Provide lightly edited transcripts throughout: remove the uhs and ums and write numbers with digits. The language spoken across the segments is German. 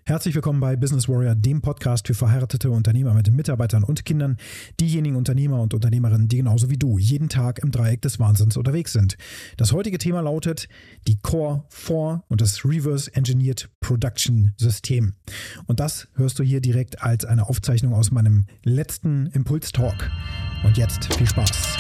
Herzlich willkommen bei Business Warrior, dem Podcast für verheiratete Unternehmer mit Mitarbeitern und Kindern, diejenigen Unternehmer und Unternehmerinnen, die genauso wie du jeden Tag im Dreieck des Wahnsinns unterwegs sind. Das heutige Thema lautet die Core 4 und das Reverse Engineered Production System. Und das hörst du hier direkt als eine Aufzeichnung aus meinem letzten Impuls-Talk. Und jetzt viel Spaß.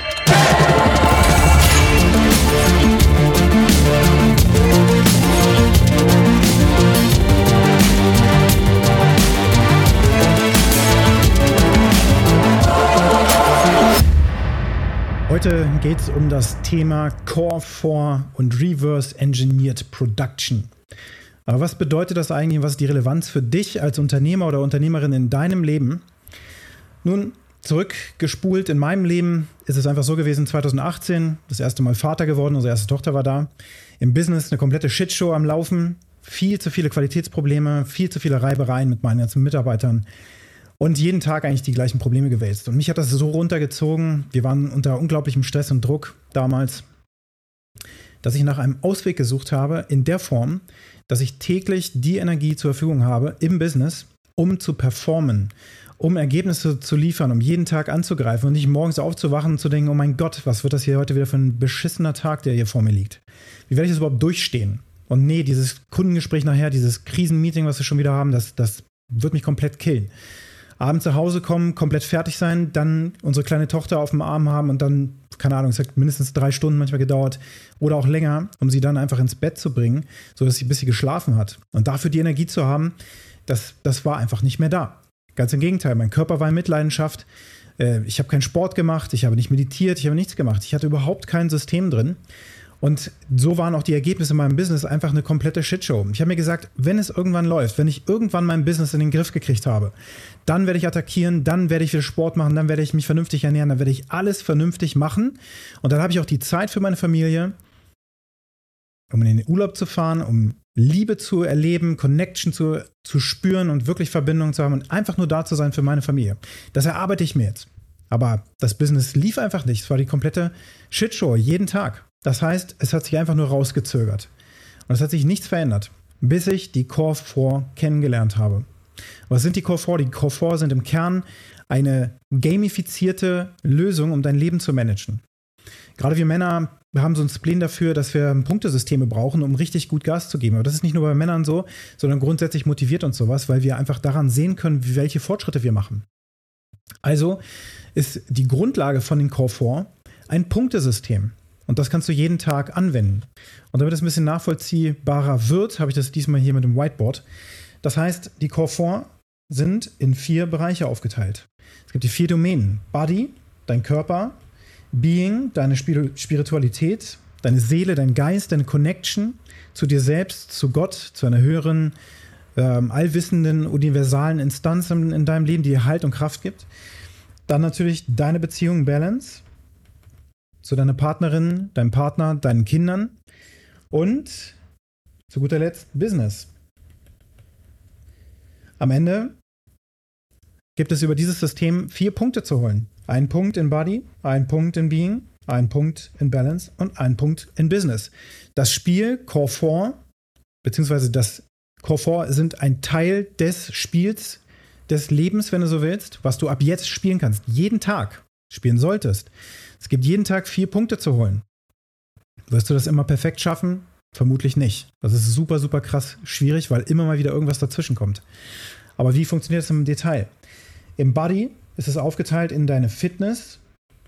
Heute geht es um das Thema Core 4 und Reverse Engineered Production. Aber was bedeutet das eigentlich und was ist die Relevanz für dich als Unternehmer oder Unternehmerin in deinem Leben? Nun, zurückgespult in meinem Leben ist es einfach so gewesen, 2018, das erste Mal Vater geworden, unsere erste Tochter war da. Im Business eine komplette Shitshow am Laufen, viel zu viele Qualitätsprobleme, viel zu viele Reibereien mit meinen ganzen Mitarbeitern. Und jeden Tag eigentlich die gleichen Probleme gewälzt. Und mich hat das so runtergezogen, wir waren unter unglaublichem Stress und Druck damals, dass ich nach einem Ausweg gesucht habe in der Form, dass ich täglich die Energie zur Verfügung habe im Business, um zu performen, um Ergebnisse zu liefern, um jeden Tag anzugreifen und nicht morgens aufzuwachen und zu denken, oh mein Gott, was wird das hier heute wieder für ein beschissener Tag, der hier vor mir liegt? Wie werde ich das überhaupt durchstehen? Und nee, dieses Kundengespräch nachher, dieses Krisenmeeting, was wir schon wieder haben, das wird mich komplett killen. Abends zu Hause kommen, komplett fertig sein, dann unsere kleine Tochter auf dem Arm haben und dann, keine Ahnung, es hat mindestens 3 Stunden manchmal gedauert oder auch länger, um sie dann einfach ins Bett zu bringen, sodass sie bis sie geschlafen hat. Und dafür die Energie zu haben, das war einfach nicht mehr da. Ganz im Gegenteil, mein Körper war in Mitleidenschaft, ich habe keinen Sport gemacht, ich habe nicht meditiert, ich habe nichts gemacht, ich hatte überhaupt kein System drin. Und so waren auch die Ergebnisse in meinem Business einfach eine komplette Shitshow. Ich habe mir gesagt, wenn es irgendwann läuft, wenn ich irgendwann mein Business in den Griff gekriegt habe, dann werde ich attackieren, dann werde ich wieder Sport machen, dann werde ich mich vernünftig ernähren, dann werde ich alles vernünftig machen. Und dann habe ich auch die Zeit für meine Familie, um in den Urlaub zu fahren, um Liebe zu erleben, Connection zu spüren und wirklich Verbindung zu haben und einfach nur da zu sein für meine Familie. Das erarbeite ich mir jetzt. Aber das Business lief einfach nicht. Es war die komplette Shitshow, jeden Tag. Das heißt, es hat sich einfach nur rausgezögert. Und es hat sich nichts verändert, bis ich die Core 4 kennengelernt habe. Was sind die Core 4? Die Core 4 sind im Kern eine gamifizierte Lösung, um dein Leben zu managen. Gerade wir Männer haben so ein Spleen dafür, dass wir Punktesysteme brauchen, um richtig gut Gas zu geben. Aber das ist nicht nur bei Männern so, sondern grundsätzlich motiviert uns sowas, weil wir einfach daran sehen können, welche Fortschritte wir machen. Also ist die Grundlage von den Core 4 ein Punktesystem. Und das kannst du jeden Tag anwenden. Und damit es ein bisschen nachvollziehbarer wird, habe ich das diesmal hier mit dem Whiteboard. Das heißt, die Core 4 sind in 4 Bereiche aufgeteilt. Es gibt die 4 Domänen. Body, dein Körper, Being, deine Spiritualität, deine Seele, dein Geist, deine Connection zu dir selbst, zu Gott, zu einer höheren, allwissenden, universalen Instanz in deinem Leben, die dir Halt und Kraft gibt. Dann natürlich deine Beziehung, Balance, zu deiner Partnerin, deinem Partner, deinen Kindern und zu guter Letzt Business. Am Ende gibt es über dieses System 4 Punkte zu holen. Ein Punkt in Body, ein Punkt in Being, ein Punkt in Balance und ein Punkt in Business. Das Spiel Core 4, beziehungsweise das Core 4 sind ein Teil des Spiels, des Lebens, wenn du so willst, was du ab jetzt spielen kannst, jeden Tag spielen solltest. Es gibt jeden Tag 4 Punkte zu holen. Wirst du das immer perfekt schaffen? Vermutlich nicht. Das ist super, super krass schwierig, weil immer mal wieder irgendwas dazwischen kommt. Aber wie funktioniert das im Detail? Im Body ist es aufgeteilt in deine Fitness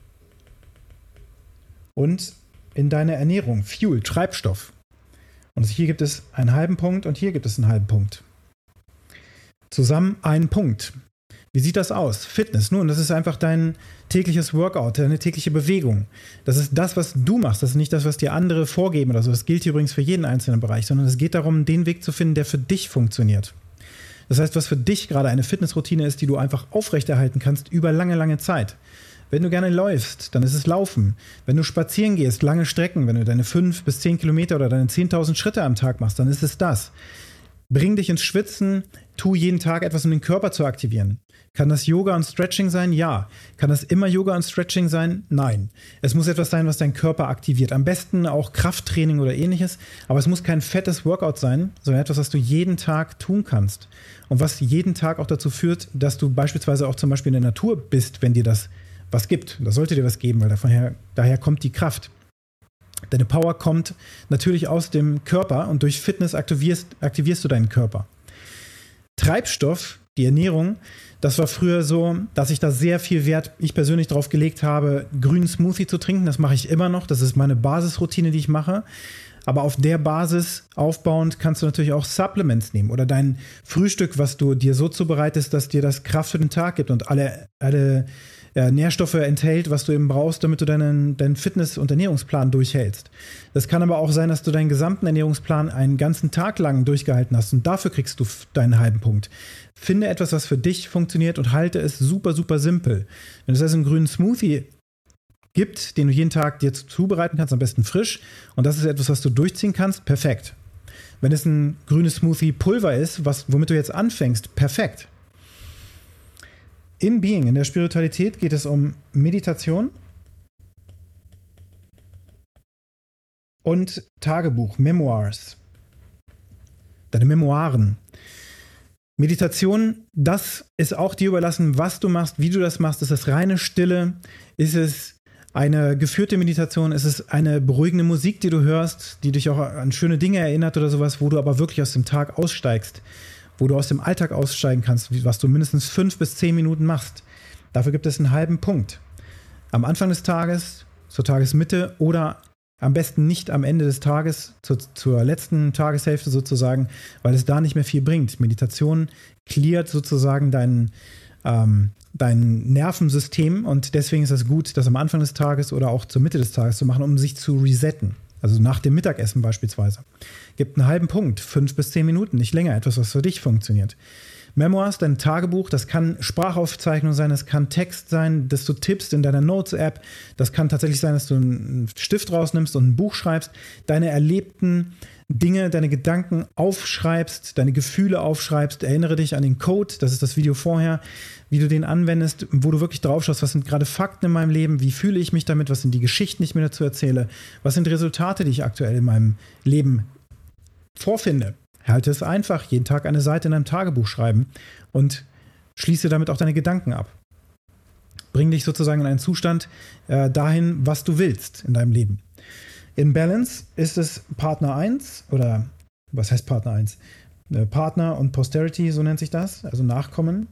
und in deine Ernährung, Fuel, Treibstoff. Und hier gibt es einen halben Punkt und hier gibt es einen halben Punkt. Zusammen einen Punkt. Wie sieht das aus? Fitness, nun, das ist einfach dein tägliches Workout, deine tägliche Bewegung. Das ist das, was du machst. Das ist nicht das, was dir andere vorgeben oder so. Das gilt hier übrigens für jeden einzelnen Bereich, sondern es geht darum, den Weg zu finden, der für dich funktioniert. Das heißt, was für dich gerade eine Fitnessroutine ist, die du einfach aufrechterhalten kannst über lange, lange Zeit. Wenn du gerne läufst, dann ist es Laufen. Wenn du spazieren gehst, lange Strecken, wenn du deine 5 bis 10 Kilometer oder deine 10.000 Schritte am Tag machst, dann ist es das. Bring dich ins Schwitzen, tu jeden Tag etwas, um den Körper zu aktivieren. Kann das Yoga und Stretching sein? Ja. Kann das immer Yoga und Stretching sein? Nein. Es muss etwas sein, was deinen Körper aktiviert. Am besten auch Krafttraining oder ähnliches. Aber es muss kein fettes Workout sein, sondern etwas, was du jeden Tag tun kannst. Und was jeden Tag auch dazu führt, dass du beispielsweise auch zum Beispiel in der Natur bist, wenn dir das was gibt. Das sollte dir was geben, weil daher kommt die Kraft. Deine Power kommt natürlich aus dem Körper und durch Fitness aktivierst du deinen Körper. Treibstoff, die Ernährung, das war früher so, dass ich da sehr viel Wert, ich persönlich darauf gelegt habe, grünen Smoothie zu trinken. Das mache ich immer noch. Das ist meine Basisroutine, die ich mache. Aber auf der Basis aufbauend kannst du natürlich auch Supplements nehmen oder dein Frühstück, was du dir so zubereitest, dass dir das Kraft für den Tag gibt und alle Nährstoffe enthält, was du eben brauchst, damit du deinen Fitness- und Ernährungsplan durchhältst. Das kann aber auch sein, dass du deinen gesamten Ernährungsplan einen ganzen Tag lang durchgehalten hast und dafür kriegst du deinen halben Punkt. Finde etwas, was für dich funktioniert und halte es super, super simpel. Wenn es also einen grünen Smoothie gibt, den du jeden Tag dir zubereiten kannst, am besten frisch, und das ist etwas, was du durchziehen kannst, perfekt. Wenn es ein grünes Smoothie-Pulver ist, womit du jetzt anfängst, perfekt. Im Being, in der Spiritualität geht es um Meditation und Tagebuch, Memoirs. Deine Memoiren. Meditation, das ist auch dir überlassen, was du machst, wie du das machst. Ist es reine Stille? Ist es eine geführte Meditation? Ist es eine beruhigende Musik, die du hörst, die dich auch an schöne Dinge erinnert oder sowas, wo du aber wirklich aus dem Tag aussteigst? Wo du aus dem Alltag aussteigen kannst, was du mindestens 5 bis 10 Minuten machst. Dafür gibt es einen halben Punkt. Am Anfang des Tages, zur Tagesmitte oder am besten nicht am Ende des Tages, zur letzten Tageshälfte sozusagen, weil es da nicht mehr viel bringt. Meditation cleart sozusagen dein Nervensystem und deswegen ist es gut, das am Anfang des Tages oder auch zur Mitte des Tages zu machen, um sich zu resetten. Also nach dem Mittagessen beispielsweise. Gibt einen halben Punkt, 5 bis 10 Minuten, nicht länger, etwas, was für dich funktioniert. Memoirs, dein Tagebuch, das kann Sprachaufzeichnung sein, das kann Text sein, das du tippst in deiner Notes-App, das kann tatsächlich sein, dass du einen Stift rausnimmst und ein Buch schreibst, deine erlebten Dinge, deine Gedanken aufschreibst, deine Gefühle aufschreibst, erinnere dich an den Code, das ist das Video vorher, wie du den anwendest, wo du wirklich drauf schaust, was sind gerade Fakten in meinem Leben, wie fühle ich mich damit, was sind die Geschichten, die ich mir dazu erzähle, was sind Resultate, die ich aktuell in meinem Leben vorfinde. Halte es einfach, jeden Tag eine Seite in deinem Tagebuch schreiben und schließe damit auch deine Gedanken ab. Bring dich sozusagen in einen Zustand dahin, was du willst in deinem Leben. In Balance ist es Partner 1 oder was heißt Partner 1? Partner und Posterity, so nennt sich das, also Nachkommen.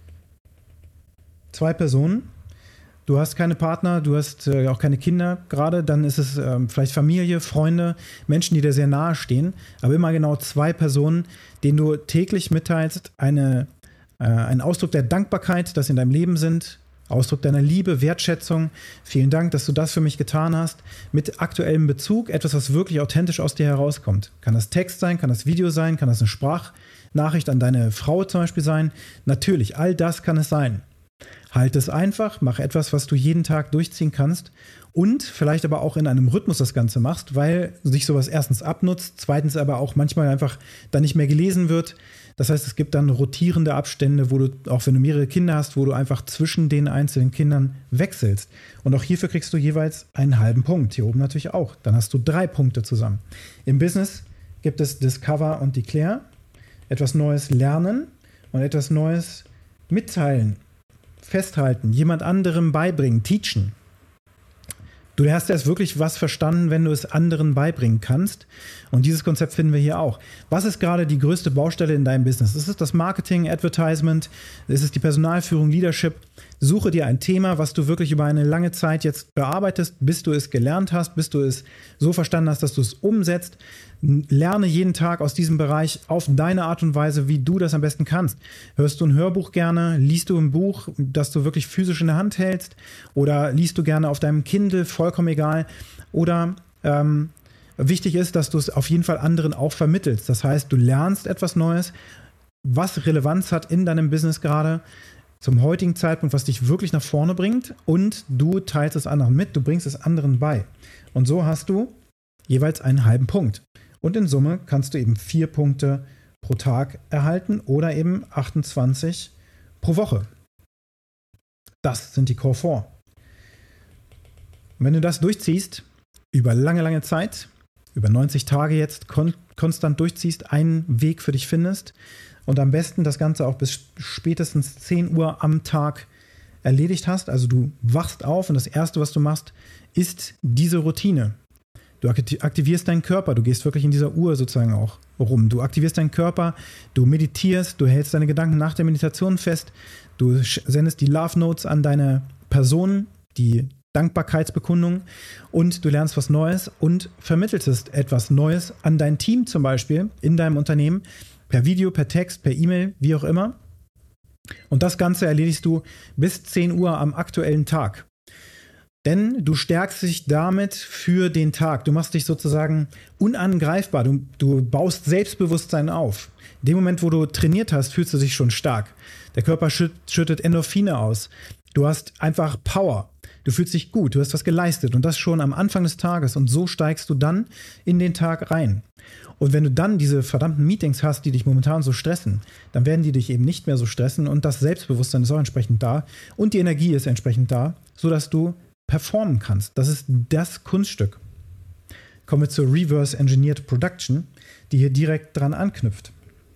2 Personen. Du hast keine Partner, du hast auch keine Kinder gerade, dann ist es vielleicht Familie, Freunde, Menschen, die dir sehr nahe stehen, aber immer genau 2 Personen, denen du täglich mitteilst, ein Ausdruck der Dankbarkeit, dass sie in deinem Leben sind, Ausdruck deiner Liebe, Wertschätzung, vielen Dank, dass du das für mich getan hast, mit aktuellem Bezug, etwas, was wirklich authentisch aus dir herauskommt. Kann das Text sein, kann das Video sein, kann das eine Sprachnachricht an deine Frau zum Beispiel sein? Natürlich, all das kann es sein. Halte es einfach, mach etwas, was du jeden Tag durchziehen kannst und vielleicht aber auch in einem Rhythmus das Ganze machst, weil sich sowas erstens abnutzt, zweitens aber auch manchmal einfach dann nicht mehr gelesen wird. Das heißt, es gibt dann rotierende Abstände, wo du, auch wenn du mehrere Kinder hast, wo du einfach zwischen den einzelnen Kindern wechselst. Und auch hierfür kriegst du jeweils einen halben Punkt. Hier oben natürlich auch. Dann hast du 3 Punkte zusammen. Im Business gibt es Discover und Declare. Etwas Neues lernen und etwas Neues mitteilen. Festhalten, jemand anderem beibringen, teachen. Du hast erst wirklich was verstanden, wenn du es anderen beibringen kannst. Und dieses Konzept finden wir hier auch. Was ist gerade die größte Baustelle in deinem Business? Ist es das Marketing, Advertisement? Ist es die Personalführung, Leadership? Suche dir ein Thema, was du wirklich über eine lange Zeit jetzt bearbeitest, bis du es gelernt hast, bis du es so verstanden hast, dass du es umsetzt. Lerne jeden Tag aus diesem Bereich auf deine Art und Weise, wie du das am besten kannst. Hörst du ein Hörbuch gerne? Liest du ein Buch, das du wirklich physisch in der Hand hältst? Oder liest du gerne auf deinem Kindle? Vollkommen egal. Oder wichtig ist, dass du es auf jeden Fall anderen auch vermittelst. Das heißt, du lernst etwas Neues, was Relevanz hat in deinem Business gerade zum heutigen Zeitpunkt, was dich wirklich nach vorne bringt und du teilst es anderen mit, du bringst es anderen bei. Und so hast du jeweils einen halben Punkt. Und in Summe kannst du eben 4 Punkte pro Tag erhalten oder eben 28 pro Woche. Das sind die Core 4. Und wenn du das durchziehst, über lange, lange Zeit, über 90 Tage jetzt konstant durchziehst, einen Weg für dich findest und am besten das Ganze auch bis spätestens 10 Uhr am Tag erledigt hast, also du wachst auf und das Erste, was du machst, ist diese Routine. Du aktivierst deinen Körper, du gehst wirklich in dieser Uhr sozusagen auch rum. Du aktivierst deinen Körper, du meditierst, du hältst deine Gedanken nach der Meditation fest, du sendest die Love Notes an deine Person, die Dankbarkeitsbekundung und du lernst was Neues und vermittelst etwas Neues an dein Team zum Beispiel in deinem Unternehmen per Video, per Text, per E-Mail, wie auch immer. Und das Ganze erledigst du bis 10 Uhr am aktuellen Tag. Denn du stärkst dich damit für den Tag. Du machst dich sozusagen unangreifbar. Du baust Selbstbewusstsein auf. In dem Moment, wo du trainiert hast, fühlst du dich schon stark. Der Körper schüttet Endorphine aus. Du hast einfach Power. Du fühlst dich gut. Du hast was geleistet. Und das schon am Anfang des Tages. Und so steigst du dann in den Tag rein. Und wenn du dann diese verdammten Meetings hast, die dich momentan so stressen, dann werden die dich eben nicht mehr so stressen. Und das Selbstbewusstsein ist auch entsprechend da. Und die Energie ist entsprechend da, sodass du performen kannst. Das ist das Kunststück. Kommen wir zur Reverse Engineered Production, die hier direkt dran anknüpft.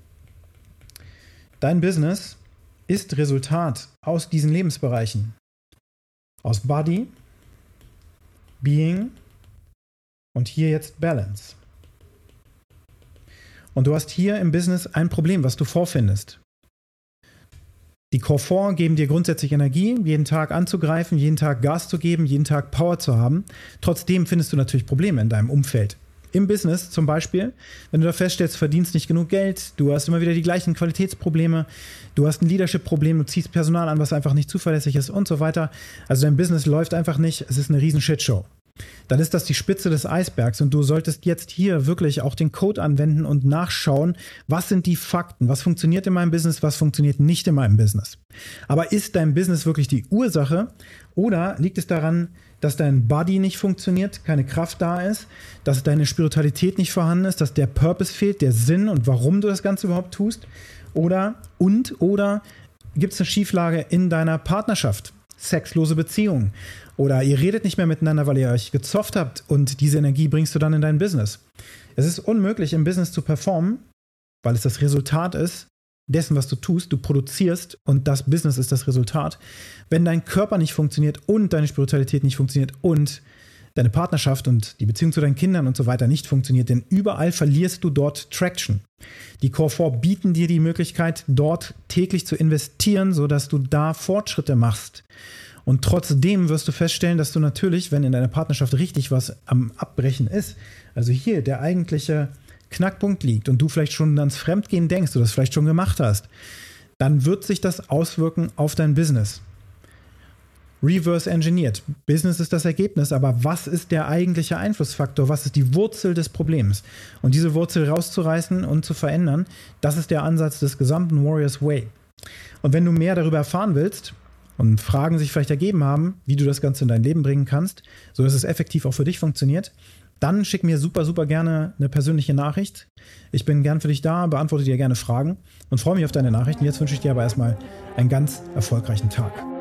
Dein Business ist Resultat aus diesen Lebensbereichen. Aus Body, Being und hier jetzt Balance. Und du hast hier im Business ein Problem, was du vorfindest. Die Core 4 geben dir grundsätzlich Energie, jeden Tag anzugreifen, jeden Tag Gas zu geben, jeden Tag Power zu haben. Trotzdem findest du natürlich Probleme in deinem Umfeld. Im Business zum Beispiel, wenn du da feststellst, verdienst nicht genug Geld, du hast immer wieder die gleichen Qualitätsprobleme, du hast ein Leadership-Problem, du ziehst Personal an, was einfach nicht zuverlässig ist und so weiter. Also dein Business läuft einfach nicht, es ist eine riesen Shitshow. Dann ist das die Spitze des Eisbergs und du solltest jetzt hier wirklich auch den Code anwenden und nachschauen, was sind die Fakten, was funktioniert in meinem Business, was funktioniert nicht in meinem Business. Aber ist dein Business wirklich die Ursache oder liegt es daran, dass dein Body nicht funktioniert, keine Kraft da ist, dass deine Spiritualität nicht vorhanden ist, dass der Purpose fehlt, der Sinn und warum du das Ganze überhaupt tust? Oder gibt es eine Schieflage in deiner Partnerschaft? Sexlose Beziehungen. Oder ihr redet nicht mehr miteinander, weil ihr euch gezofft habt und diese Energie bringst du dann in dein Business. Es ist unmöglich, im Business zu performen, weil es das Resultat ist dessen, was du tust. Du produzierst und das Business ist das Resultat. Wenn dein Körper nicht funktioniert und deine Spiritualität nicht funktioniert und deine Partnerschaft und die Beziehung zu deinen Kindern und so weiter nicht funktioniert, denn überall verlierst du dort Traction. Die Core 4 bieten dir die Möglichkeit, dort täglich zu investieren, sodass du da Fortschritte machst. Und trotzdem wirst du feststellen, dass du natürlich, wenn in deiner Partnerschaft richtig was am Abbrechen ist, also hier der eigentliche Knackpunkt liegt und du vielleicht schon ans Fremdgehen denkst oder das vielleicht schon gemacht hast, dann wird sich das auswirken auf dein Business. Reverse engineered. Business ist das Ergebnis, aber was ist der eigentliche Einflussfaktor? Was ist die Wurzel des Problems? Und diese Wurzel rauszureißen und zu verändern, das ist der Ansatz des gesamten Warriors Way. Und wenn du mehr darüber erfahren willst und Fragen sich vielleicht ergeben haben, wie du das Ganze in dein Leben bringen kannst, sodass es effektiv auch für dich funktioniert, dann schick mir super, super gerne eine persönliche Nachricht. Ich bin gern für dich da, beantworte dir gerne Fragen und freue mich auf deine Nachrichten. Jetzt wünsche ich dir aber erstmal einen ganz erfolgreichen Tag.